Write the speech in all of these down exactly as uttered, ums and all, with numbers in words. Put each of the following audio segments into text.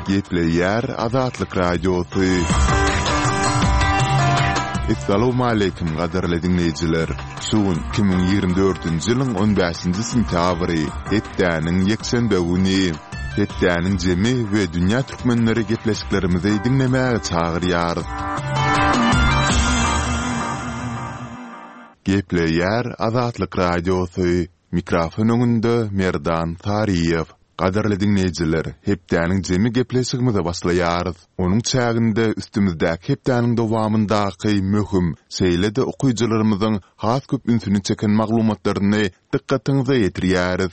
Gepleýär Azatlyk radiosu. Assalamu alaykum gaderli dinleýijiler. Şuň iki bin ýygrimi dördünji ýylyň on beşinji sentýabry, hepdäniň ýekşenbe güni. Hepdäniň jemi we dünýä türkmenleri gepleşiklerimizi dinlemäge çagyrýar. Gepleýär Azatlyk radiosu. Mikrofon öňünde Merdan Tariýew. Gaderli dinleýijiler, hepdäniň jemi gepleşigimize başlaýarys. Onuň çäginde üstümizdäki hepdäniň dowamyndaky möhüm şeýlede okuyjylarymyzyň has köp ünsüni çeken maglumatlaryny dikkatiňize ýetirýäris.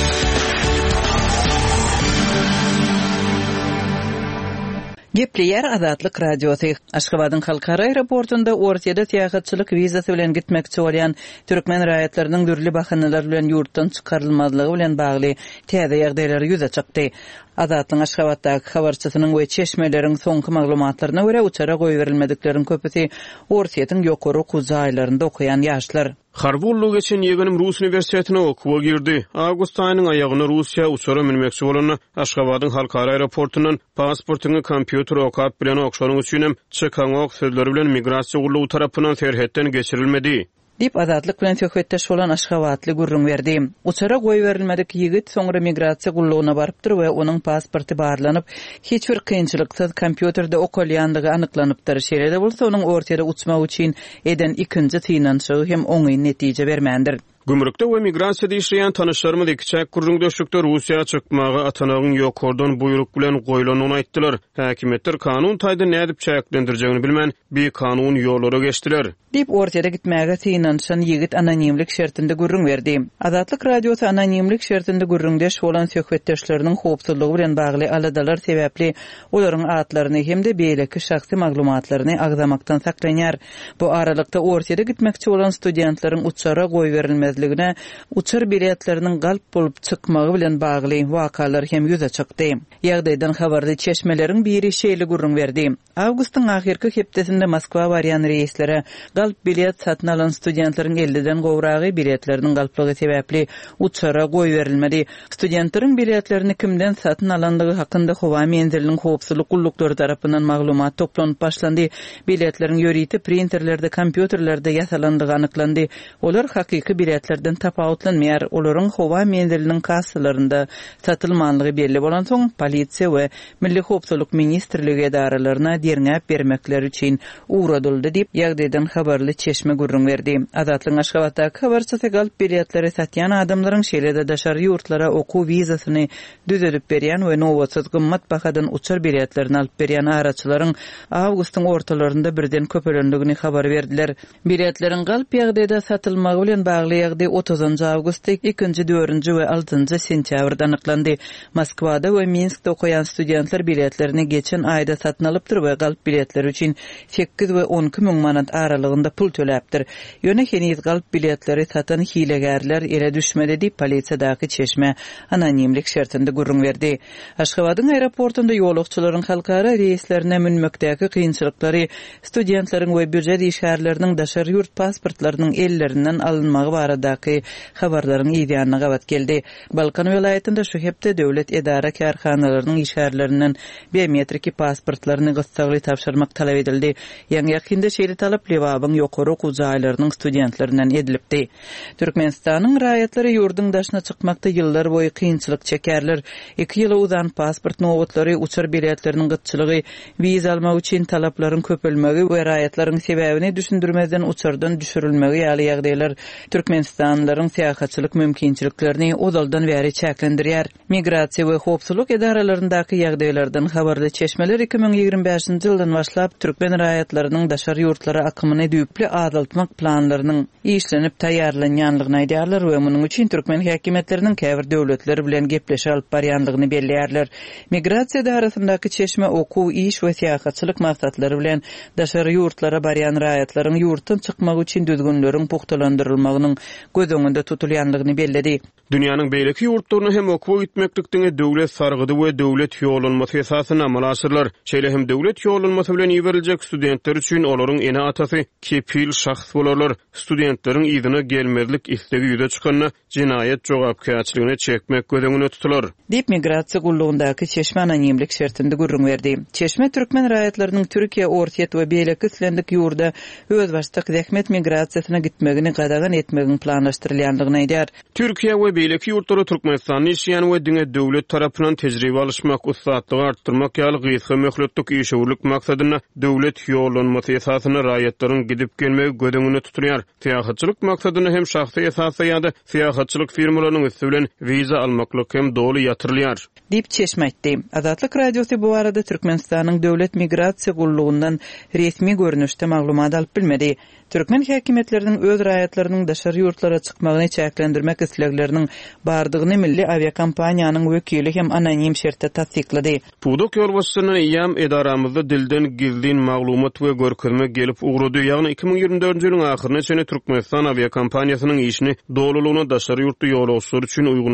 Gepleýär Azatlyk radiosu. Aşgabatyň halkara aeroportunda ortada täýatçylyk wizasy bilen gitmekçi bolýan türkmen raýatlarynyň dürli bahanalar bilen ýurtdan çykarylmazlygy bilen bagly täze ýagdaýlar ýüze çykdy. Azatlyň Aşgabatdaky habarçysynyň we çeşmeleriň soňky maglumatlaryna görä uçara goýberilmediklerin köpüsi Orsiýetiň ýokary kuzy aýlarynda okuyan ýaşlar. Harbullu geçen ýegenim Rus universitetine okuwa girdi. Awgust aýynyň aýagyna Russiýa uçara minmekçi bolan Aşgabatyň halkara aeroportundan pasportyny kompýuter okap bilen okşaryň üçin çykan ok sözleri bilen migrasiýa gurulugy tarapyndan serhetden geçirilmedi. Dip Azatlyk bilen söhbetdeş bolan Aşgabatly gurrun berdi. Uçara goýberilmedik ýigit soňra migrasiýa gurulugyna barypdyr we onuň pasporty barlanyp, hiç bir kynçylyksyz kompýuterde okalýandygy anyklanypdyr. Şeýle bolsa onuň ortada uçmak üçin eden ikinji tynançygy hem oňy netije bermändir. Gümrükde we migrasiýada işleýän tanışlarymyz ikçäk gurrun döşükde Russiýa çykmagy atanagyň ýokordan buyruk bilen goýulanyny aýtdylar. Häkimetler kanun taýda nädip çäklendirjegini bilmän bir kanun ýollara geçdiler. Dip ortada gitmäge tynançan ýigit anonimlik şertinde gurrun berdi. Azatlyk radiosu anonimlik şertinde gurrundeş bolan söhbetdeşleriniň howpsuzlygy bilen bagly aladalar sebäpli olaryň atlaryny hem de beýleki şahsy maglumatlaryny agzamakdan saklanýar. Bu aralykda ortada gitmekçi bolan studentlaryň uçara goýberilmez ligine uçar biletleriniň galp bolup çykmagy bilen bagly wakalar hem ýüze çykdy. Ýagdaýdan habarly çeşmeleriň biri şeýle gurrun berdi. Awgustyň ahirki hepdesinde Moskwa barýan reýslere galp bilet satyn alan studentlaryň elliden gowragy biletleriniň galplygy sebäpli uçara goýberilmedi. Studentlaryň biletlerini kimden satyn alandygy hakynda howa menziliniň howpsuzlyk gullukları tarapyndan maglumat toplanyp başlandy. Biletleriň ýöriti printerlerde, kompýuterlerde ýasalandygy anyklandy. Olar hakyky bilet lerden tapawutlanmaýar, olaryň howa menziliniň kassalarynda satylmanlygy belli bolan soň polisiýa we Milli Howpsuzlyk ministrligi edaralaryna derňäp bermekleri üçin uğradyldy diýip ýagdaýdan habarly çeşme gurrun berdi. Azatlyň Aşgabatdaky habarçysy galp biletleri satýan adamlaryň şeýlede daşary ýurtlara okuw wizasyny düzelip berýän we nowatsız gymmat bahadan uçar biletlerini alyp berýän araçylaryň awgustyň ortalarynda birden köpelendigini habar berdiler. Biletleriň galp ýagdaýda satylmagy bilen bagly otuzunji awgust, ikinji, dördünji we altynji sentýabrda anyklandy. Moskwada we Minskde okuyan studentler biletlerini geçen aýda satyn alypdyr we galp biletleri üçin sekiz we on iki müň manat aralygynda pul töläpdir. Ýöne heniz galp biletleri satan hilegärler ele düşmedi diýip polisiýadaky çeşme anonimlik şertinde gurrun berdi. Aşgabatyň aeroportunda ýolukçylaryň halkara reýslerine minmekdäki kynçylyklary, studentleriň we büdjet işgärleriniň daşary ýurt pasportlarynyň ellerinden alınmagy baradaky habarlaryň ýa-da gawat geldi. Balkan welaýatynda şu hepde döwlet edara karhanalarynyň işgärlerinden biometriki pasportlaryny gysgaly tapşyrmak talap edildi. Ýa-ni ýakynda şeýle talap lewabyň ýokary kuzy aýlarynyň studentlerinden edilipdi. Türkmenistanyň raýatlary ýurdun daşyna çykmakda ýyllar boýy kynçylyk çekerler. iki ýyla uzan pasport nowatlary, uçar biletleriniň gytçylygy, wiza almak üçin talaplaryň köpelmegi we raýatlaryň sebäbini düşündirmeden uçardan düşürilmegi ýaly ýagdaýlar Türkmenistanlaryň syýahatçylyk mümkinçiliklerini ozaldan bäri çäklendirýär. Migrasiýa we howpsuzlyk edaralaryndaky ýagdaýlardan habarly çeşmeler iki bin ýygrimi beşinji ýyldan başlap türkmen raýatlarynyň daşary ýurtlara akymyny düýpli azaltmak planlarynyň işlenip taýýarlanýanlygyny aýdýarlar we munyň üçin türkmen häkimetleriniň käbir döwletleri bilen gepleşip alyp barýanlygyny belleýärler. Migrasiýa edarasyndaky çeşme okuw, iş we syýahatçylyk maksatlary bilen daşary ýurtlara barýan raýatlaryň ýurtdan çykmak üçin düzgünleriň puhtalandyrylmagynyň göz öňünde tutulýanlygyny belledi. Dünýäniň beýleki ýurtlaryna hem okuwa gitmeklikdiňe döwlet sargydy we döwlet ýollanmasy esasyny amal asyrlar. Şeýle hem döwlet ýollanmasy bilen ýiberiljek studentler üçin olaryň ene atasy kepil şahs bolarlar. Studentleriň ýygyna gelmezlik istegi ýüze çykanyna jinayet jogapkärçiligine çekmek gödeňine tutular. Dip migrasiýa gullugyndaky Çeşme anonimlik şertinde gurrun berdi. Çeşme türkmen raýatlarynyň Türkiýe, Ortiýet we beýleki islendik ýurda öz başlyk zähmet migrasiýasyna gitmegini gadagan etmegin planlaşdyrylýandygyny aýdýar. Türkiýe we beýleki ýurtlara Türkmenistanyň ýaşaýan we diňe döwlet tarapyndan tejribe alşmak, ustatlygy artdyrmak ýaly gysga möhletlik işewlik maksadyna döwlet ýollanmasy esasyna raýatlaryň gidip gelmegi gödeňine tutulýar. Syýahatçylyk maksadyna hem şahsy esasy ýa-da syýahatçylyk firmalarynyň üstü bilen wiza almaklyk hem doly ýatyrylýar. Dip Çeşme aýtdy. Azatlyk radiosy bu arada Türkmenistanyň döwlet migrasiýa gullugynyň resmi görnüşde maglumat alyp bilmedi. Türkmen häkimetleriniň öz raýatlarynyň daşary ýurtlara çykmagyny çäklendirmek islegleriniň bardygyny milli aviakompaniýanyň wekili hem anonim şertde tasdiklady. Pudok ýolbaşçynyň ýam edaramyzda dilden gizlin maglumat we görkezme gelip ugrady. Ýagny iki ming ýygrimi dördüncü ýylyň ahyryna çenli Türkmenistan aviakompaniýasynyň işini dolulugyna daşary ýurtda ýolagçylar üçin uygun